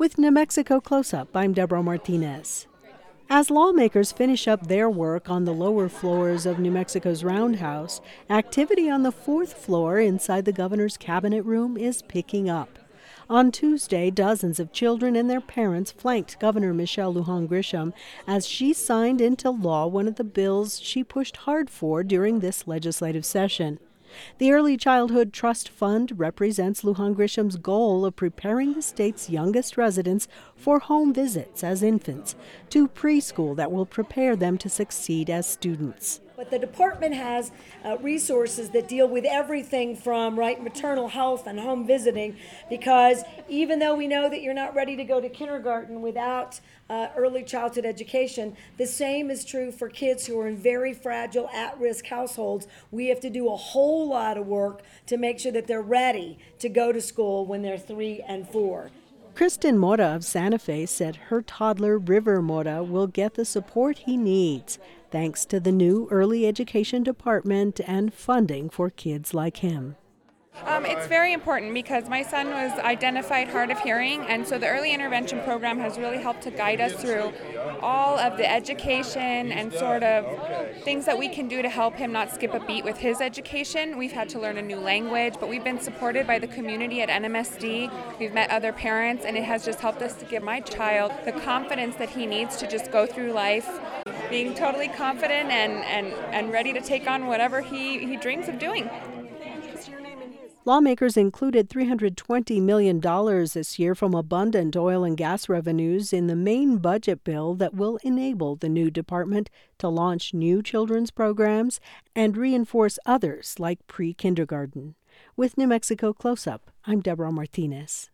With New Mexico Close-Up, I'm Deborah Martinez. As lawmakers finish up their work on the lower floors of New Mexico's Roundhouse, activity on the fourth floor inside the governor's cabinet room is picking up. On Tuesday, dozens of children and their parents flanked Governor Michelle Lujan Grisham as she signed into law one of the bills she pushed hard for during this legislative session. The Early Childhood Trust Fund represents Lujan Grisham's goal of preparing the state's youngest residents for home visits as infants to preschool that will prepare them to succeed as students. But the department has resources that deal with everything from maternal health and home visiting, because even though we know that you're not ready to go to kindergarten without early childhood education, the same is true for kids who are in very fragile, at-risk households. We have to do a whole lot of work to make sure that they're ready to go to school when they're 3 and 4. Kristen Mora of Santa Fe said her toddler, River Mora, will get the support he needs thanks to the new early education department and funding for kids like him. It's very important because my son was identified hard of hearing, and so the early intervention program has really helped to guide us through all of the education and sort of things that we can do to help him not skip a beat with his education. We've had to learn a new language, but we've been supported by the community at NMSD. We've met other parents, and it has just helped us to give my child the confidence that he needs to just go through life being totally confident and ready to take on whatever he dreams of doing. Lawmakers included $320 million this year from abundant oil and gas revenues in the main budget bill that will enable the new department to launch new children's programs and reinforce others like pre-kindergarten. With New Mexico Close-Up, I'm Deborah Martinez.